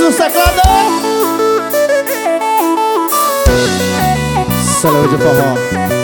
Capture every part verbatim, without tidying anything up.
no teclado. Salão de forró.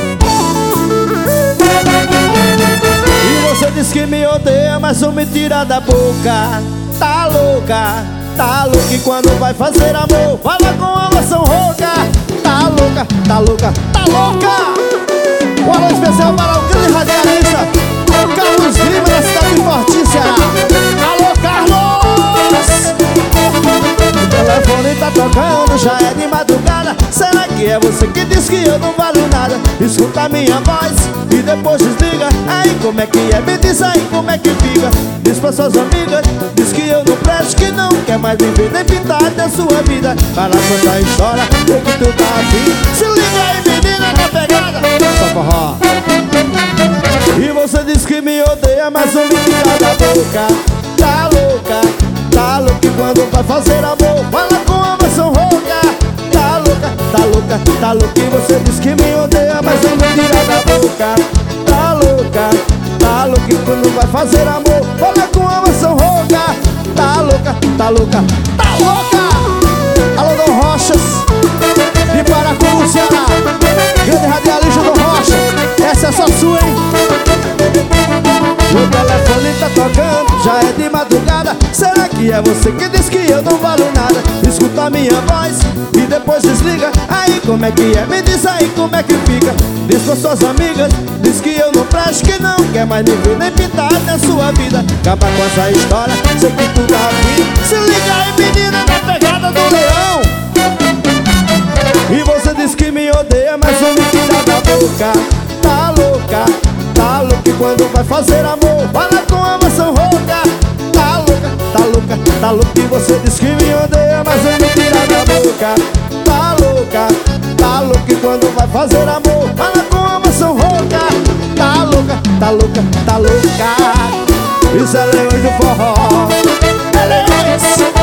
E você diz que me odeia, mas não me tira da boca. Tá louca, tá louca. E quando vai fazer amor, fala com a emoção rouca. Tá louca, tá louca, tá louca. Um alô especial para o grande radialista, o Carlos Lima, da cidade de Fortim, Ceará. Alô, Carlos! O telefone tá tocando, já é de madrugada. Será que é você que diz que eu não valho nada? Escuta a minha voz e depois desliga. Aí como é que é? Me diz aí como é que fica. Diz pra suas amigas, diz que eu não presto, que não quer mais viver nem pintar da sua vida. Para contar a história, o que tu tá afim. Se liga aí, menina, na pegada. Só forró. E você diz que me odeia, mas não me tira da boca. Tá louca, tá louca. E quando vai fazer amor, fala com a emoção rouca. Tá louca, tá louca, tá louca. E você diz que me odeia, mas não me tira da boca. Tá louca, tá louca. E quando vai fazer amor, fala com a emoção rouca. Tá louca, tá louca, tá louca. Alô, Dom Rochas, de Paracu, Ceará. Grande radialista Dom Rocha, essa é só sua, hein? O telefone tá tocando, já é de madrugada. Será que é você que diz que eu não valho nada? Escuta a minha voz e depois desliga. Aí como é que é? Me diz aí como é que fica. Diz pra suas amigas, diz que eu não presto, que não quer mais me ver nem pintar na sua vida. Acaba com essa história, sei que tu tá afim. Se liga aí, menina, na pegada do leão. E você diz que me odeia, mas não me tira da boca. Tá louca, tá louca. E quando vai fazer amor, fala com a emoção rouca. Tá louca, tá louca, tá louca. E você diz que me odeia, mas não me tira da boca. Tá louca, tá louca. E quando vai fazer amor, fala com a emoção rouca. Tá louca, tá louca, tá louca. Isso é Leões do Forró. É Leões.